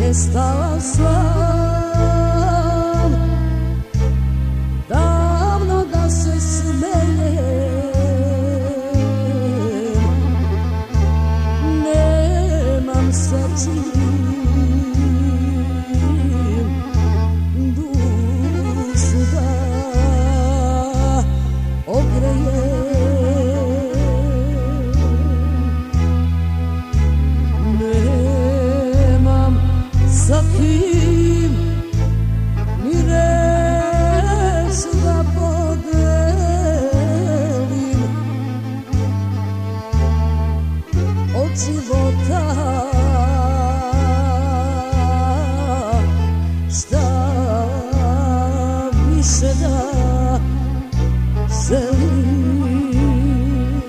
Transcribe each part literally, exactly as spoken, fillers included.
Prestala sam davno da se smejem, nemam sa čim dušu da ogrejem. Sa kim ni reč da podelim od života, šta više da želim.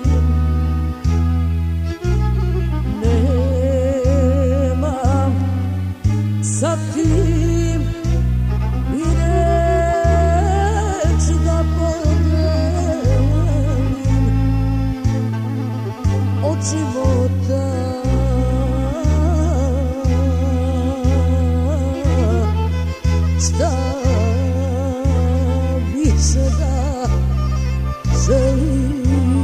Nemam sa kim ni reč da podelim od života, šta više da želim.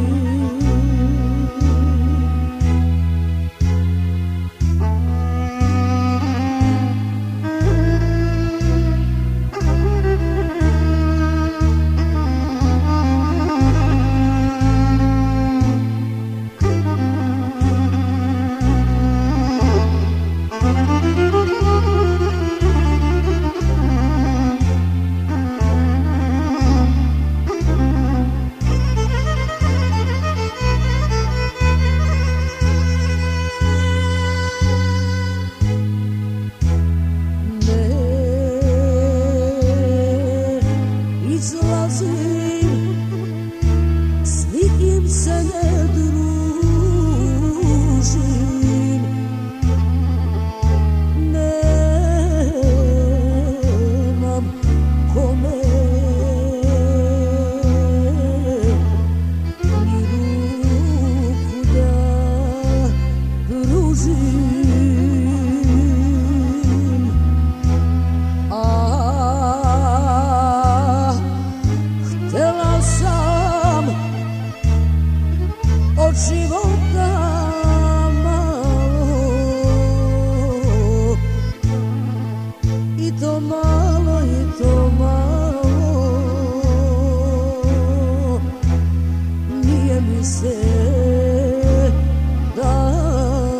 S nikim se ne družim, nemam kome ni ruku da pružim. A htela sam od života malo, i to malo, i to malo, nije mi se dalo.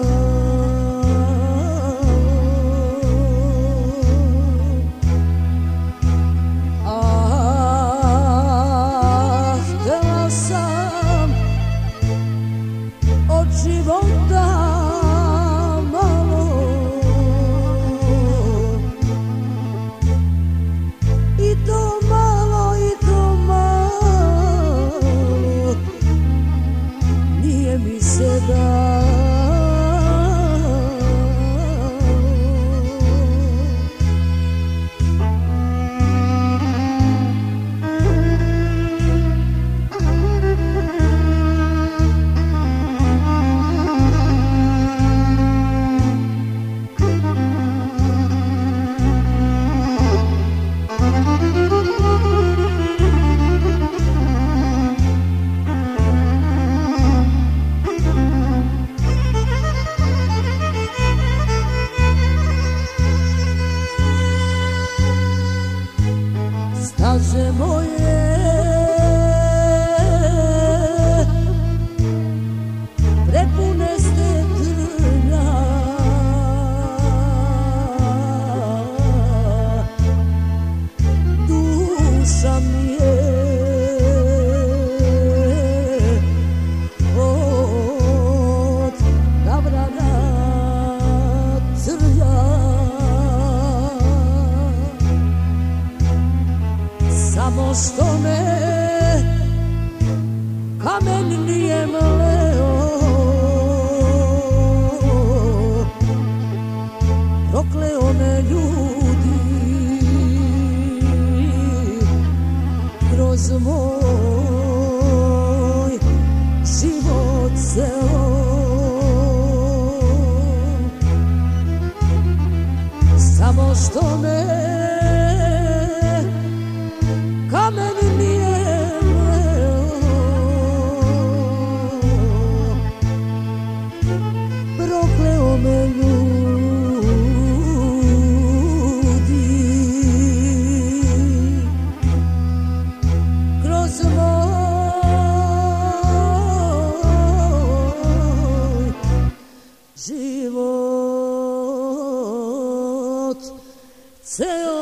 A htela sam od života malo, i to malo, i to malo, nije mi se dalo. Staze moje prepune ste trnja, duša mi je od gavrana crlja. Samo što me kamen nije mleo, prokleo me ljudi kroz moj život ceo. što me kamen nije mleo, prokleo me ljudi kroz moj život ceo.